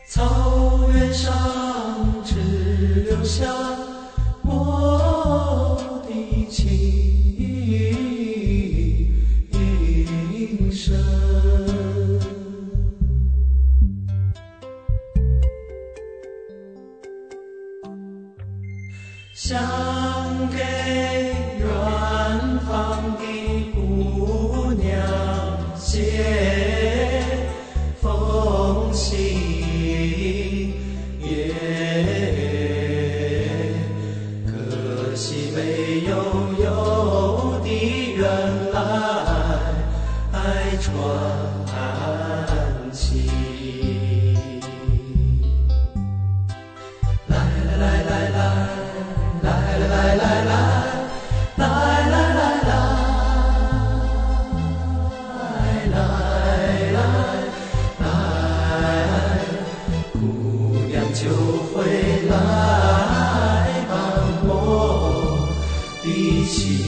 草原上只留下我的琴声。想给远方的姑娘写封信，可惜没有的人来传情。来来来来来。来来来来来来来来来，姑娘就会来伴我的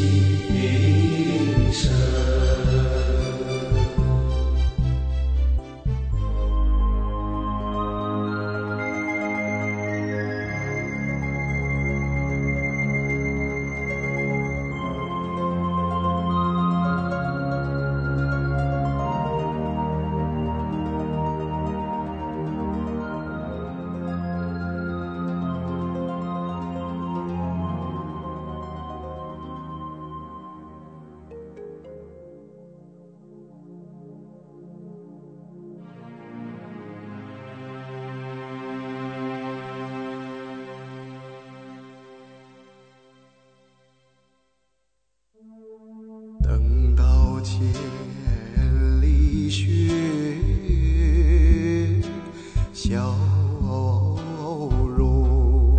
琴声。 等到千里雪消融，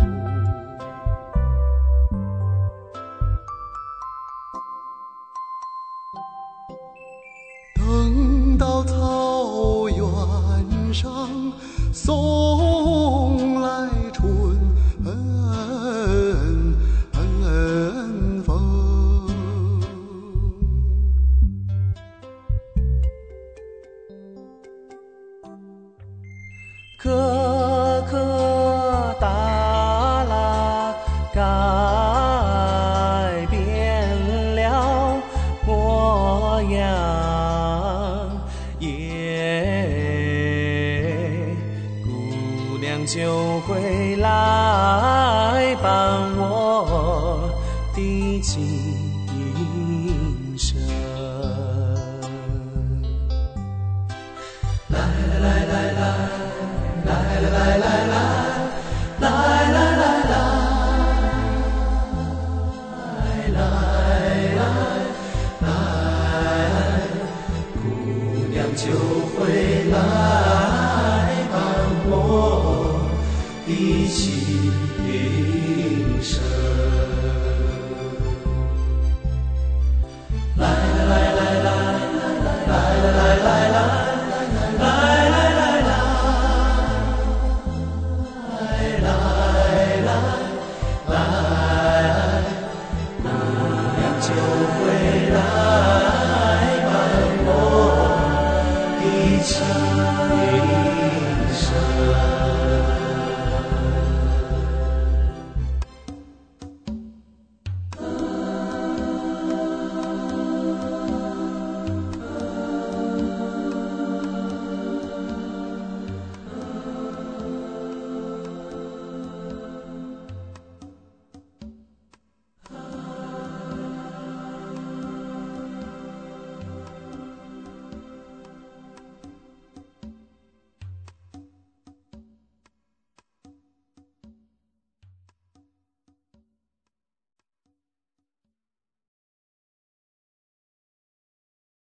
等到草原上送来春风， 可可达拉改变了模样，姑娘就会来伴我的琴声。来来来来来。来来来来来来来来，姑娘就会来伴我的琴声。来来来来来来来来。就会来伴我的琴。